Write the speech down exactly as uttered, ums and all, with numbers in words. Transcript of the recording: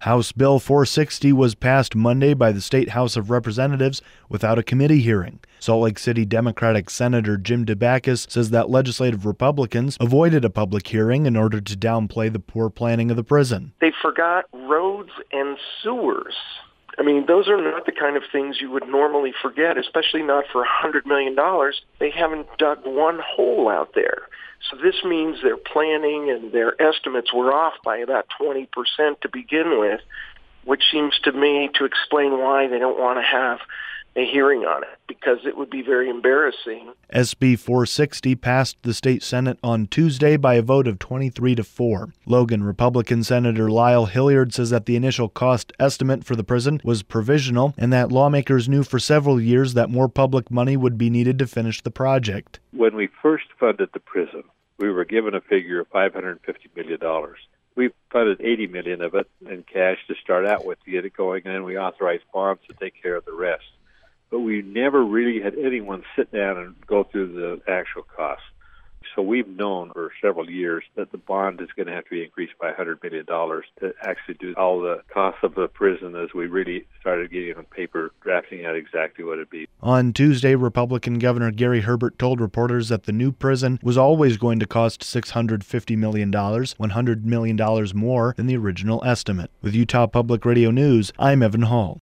House Bill four sixty was passed Monday by the State House of Representatives without a committee hearing. Salt Lake City Democratic Senator Jim Debakis says that legislative Republicans avoided a public hearing in order to downplay the poor planning of the prison. They forgot roads and sewers. I mean, those are not the kind of things you would normally forget, especially not for one hundred million dollars. They haven't dug one hole out there. So this means their planning and their estimates were off by about twenty percent to begin with, which seems to me to explain why they don't want to have a hearing on it, because it would be very embarrassing. S B four sixty passed the state Senate on Tuesday by a vote of twenty-three to four. Logan Republican Senator Lyle Hilliard says that the initial cost estimate for the prison was provisional and that lawmakers knew for several years that more public money would be needed to finish the project. When we first funded the prison, we were given a figure of five hundred fifty million dollars. We funded eighty million dollars of it in cash to start out with to get it going, and then we authorized bonds to take care of the rest. But we never really had anyone sit down and go through the actual costs. So we've known for several years that the bond is going to have to be increased by one hundred million dollars to actually do all the costs of the prison as we really started getting on paper, drafting out exactly what it'd be. On Tuesday, Republican Governor Gary Herbert told reporters that the new prison was always going to cost six hundred fifty million dollars, one hundred million dollars more than the original estimate. With Utah Public Radio News, I'm Evan Hall.